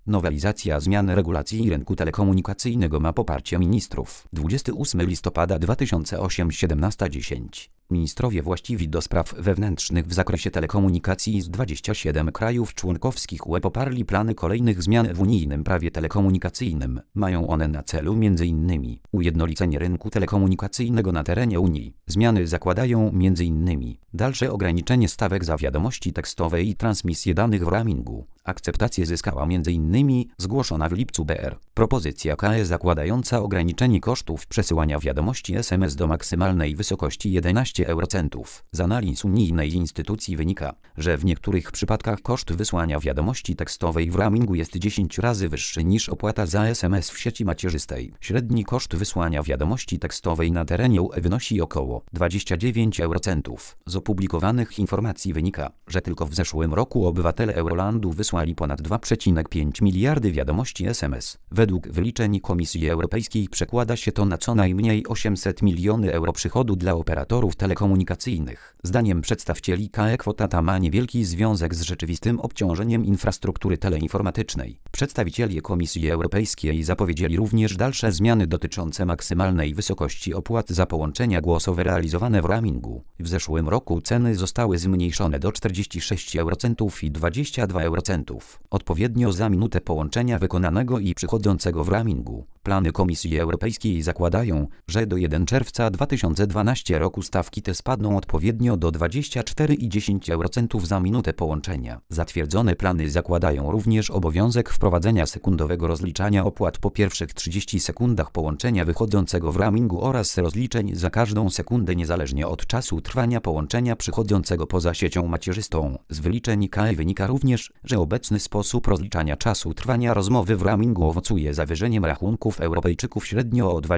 Nowelizacja zmian regulacji rynku telekomunikacyjnego ma poparcie ministrów. 28 listopada 2008 17:10. Ministrowie właściwi do spraw wewnętrznych w zakresie telekomunikacji z 27 krajów członkowskich UE poparli plany kolejnych zmian w unijnym prawie telekomunikacyjnym. Mają one na celu m.in. ujednolicenie rynku telekomunikacyjnego na terenie Unii. Zmiany zakładają m.in. dalsze ograniczenie stawek za wiadomości tekstowe i transmisję danych w roamingu. Akceptację zyskała m.in. zgłoszona w lipcu BR propozycja KE zakładająca ograniczenie kosztów przesyłania wiadomości SMS do maksymalnej wysokości 11 eurocentów. Z analiz unijnej instytucji wynika, że w niektórych przypadkach koszt wysłania wiadomości tekstowej w roamingu jest 10 razy wyższy niż opłata za SMS w sieci macierzystej. Średni koszt wysłania wiadomości tekstowej na terenie UE wynosi około 29 eurocentów. Z opublikowanych informacji wynika, że tylko w zeszłym roku obywatele Eurolandu wysłali ponad 2,5 miliardy wiadomości SMS. Według wyliczeń Komisji Europejskiej przekłada się to na co najmniej 800 miliony euro przychodu dla operatorów telekomunikacyjnych. Zdaniem przedstawicieli KE kwota ta ma niewielki związek z rzeczywistym obciążeniem infrastruktury teleinformatycznej. Przedstawiciele Komisji Europejskiej zapowiedzieli również dalsze zmiany dotyczące maksymalnej wysokości opłat za połączenia głosowe realizowane w roamingu. W zeszłym roku ceny zostały zmniejszone do 46 eurocentów i 22 eurocentów, odpowiednio za minutę połączenia wykonanego i przychodzącego w roamingu. Plany Komisji Europejskiej zakładają, że do 1 czerwca 2012 roku stawki te spadną odpowiednio do 24 i 10 eurocentów za minutę połączenia. Zatwierdzone plany zakładają również obowiązek wprowadzenia sekundowego rozliczania opłat po pierwszych 30 sekundach połączenia wychodzącego w roamingu oraz rozliczeń za każdą sekundę niezależnie od czasu trwania połączenia przychodzącego poza siecią macierzystą. Z wyliczeń KE wynika również, że obecny sposób rozliczania czasu trwania rozmowy w roamingu owocuje zawyżeniem rachunków Europejczyków średnio o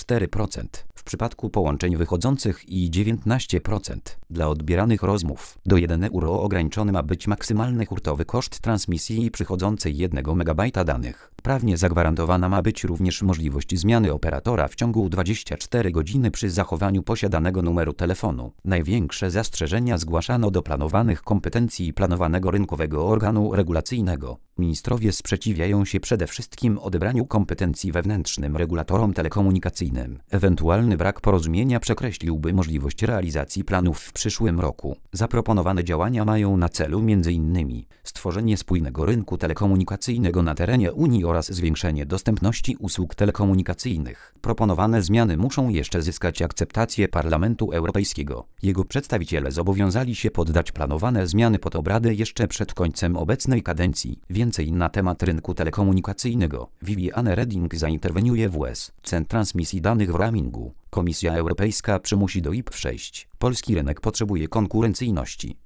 24% w przypadku połączeń wychodzących i 19% dla odbieranych rozmów. Do 1 euro ograniczony ma być maksymalny hurtowy koszt transmisji przychodzącej 1 MB danych. Prawnie zagwarantowana ma być również możliwość zmiany operatora w ciągu 24 godziny przy zachowaniu posiadanego numeru telefonu. Największe zastrzeżenia zgłaszano do planowanych kompetencji planowanego rynkowego organu regulacyjnego. Ministrowie sprzeciwiają się przede wszystkim odebraniu kompetencji wewnętrznym regulatorom telekomunikacyjnym. Ewentualny brak porozumienia przekreśliłby możliwość realizacji planów w przyszłym roku. Zaproponowane działania mają na celu m.in. stworzenie spójnego rynku telekomunikacyjnego na terenie Unii oraz zwiększenie dostępności usług telekomunikacyjnych. Proponowane zmiany muszą jeszcze zyskać akceptację Parlamentu Europejskiego. Jego przedstawiciele zobowiązali się poddać planowane zmiany pod obrady jeszcze przed końcem obecnej kadencji. Więcej na temat rynku telekomunikacyjnego Viviane Reding zainterweniuje w US. Cen transmisji danych w roamingu. Komisja Europejska przymusi do IP6. Polski rynek potrzebuje konkurencyjności.